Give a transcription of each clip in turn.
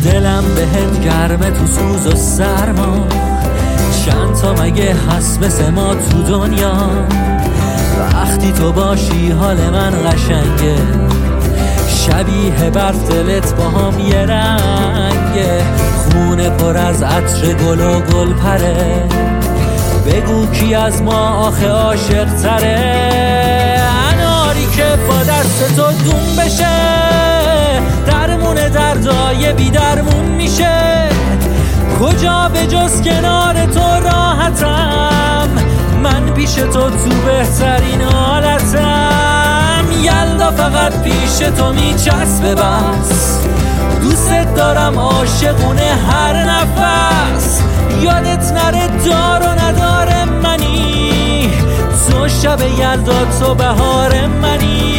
دلم بهت گرمه تو سوز و سرما، چند تا مگه هست مثل ما تو دنیا؟ وقتی تو باشی حال من قشنگه، شبیه برف دلت با هم یه رنگه، خونه پر از عطر گل و گل پره، بگو کی از ما آخه عاشق تره؟ اناری که با دست تو دون بشه، درمون دردای بی درمون میشه، کجا به جز کنار تو راحتم، من پیش تو بهترین حالتم، یلدا فقط پیش تو میچسبه بس، دوست دارم عاشقونه هر نفس، یادت نره دار و نداره منی، تو شب یلدا تو بهار منی.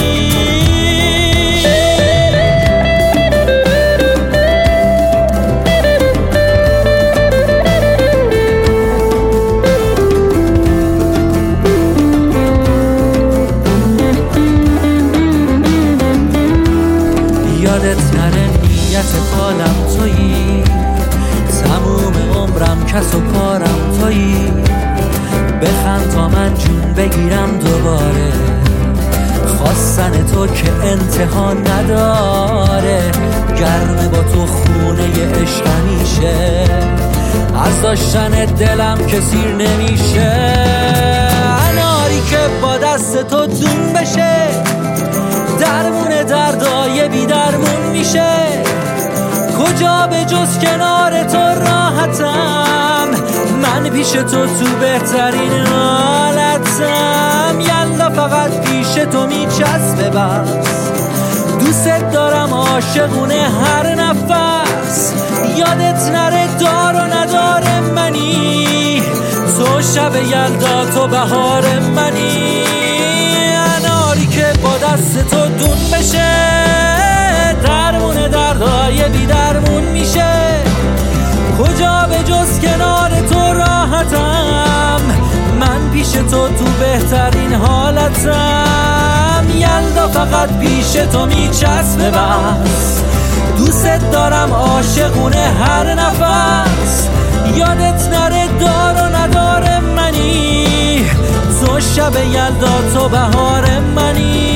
یادت نره نیت حالم تویی، تموم عمرم کس و کارم تویی، بخند تا من جون بگیرم دوباره، خواستن تو که انتها نداره، گرمه با تو خونه عشق میشه، از داشتن دلم که سیر نمیشه، اناری که با دست تو دون بشه، درمون دردای بی درمون میشه، کجا به جز کنار تو راحتم، من پیش تو بهترین حالتم، یلدا فقط پیش تو میچسبه بس، دوست دارم عاشقونه هر نفس، یادت نره دار و نداره منی، تو شب یلدا تو بهار منی، اناری که با دست تو دون بشه، درمون دردای بی درمون میشه، کجا به جز کنار تو راحتم، من پیش تو بهترین حالتم، یلدا فقط پیش تو میچسبه بس، دوست دارم عاشقونه هر نفس، یادت نره دار و نداره منی، تو شب یلدا تو بهار منی.